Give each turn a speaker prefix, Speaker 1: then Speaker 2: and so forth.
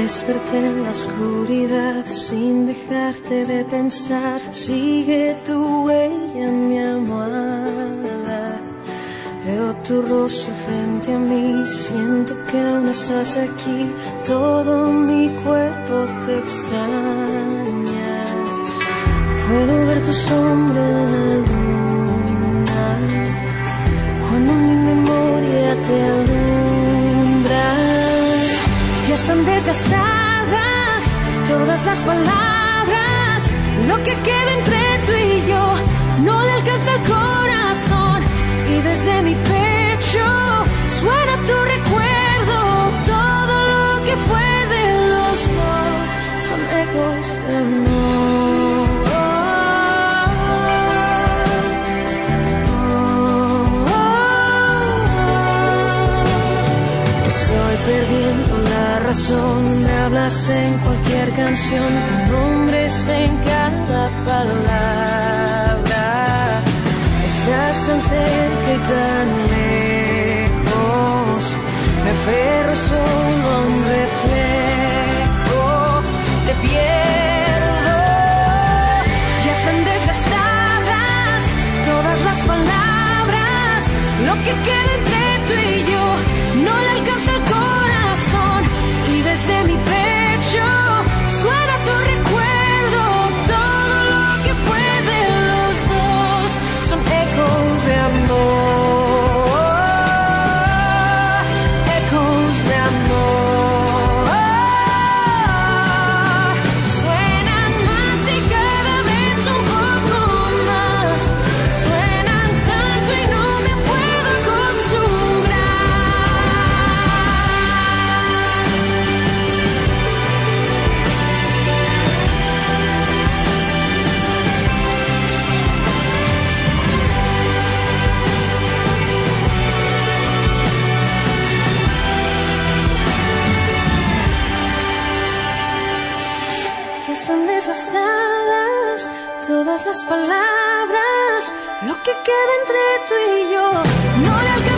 Speaker 1: Desperté en la oscuridad sin dejarte de pensar. Sigue tu huella en mi almohada. Veo tu rostro frente a mí. Siento que aún estás aquí. Todo mi cuerpo te extraña. Puedo ver tu sombra en la luna cuando mi memoria te alumbra. Ya están desgastadas todas las palabras. Lo que queda entre tú y yo no le alcanza el corazón. Y desde mi pecho suena tu recuerdo. Todo lo que fue de los dos son ecos de amor. Estoy perdiendo la razón. Me hablas en cualquier canción, tu nombre es en cada palabra. Estás tan cerca y tan lejos. Me aferro solo a un reflejo. Te pierdo. Ya están desgastadas todas las palabras. Lo que queda entre tú y yo no le alcanza el corazón. Y desde mi pecho suena tu recuerdo. Todo lo que fue de los dos son ecos de amor. Ecos de amor. Suenan más y cada vez un poco más. Suenan tanto y no me puedo acostumbrar. Ya están desgastadas todas las palabras. Lo que queda entre tú y yo no le alcanza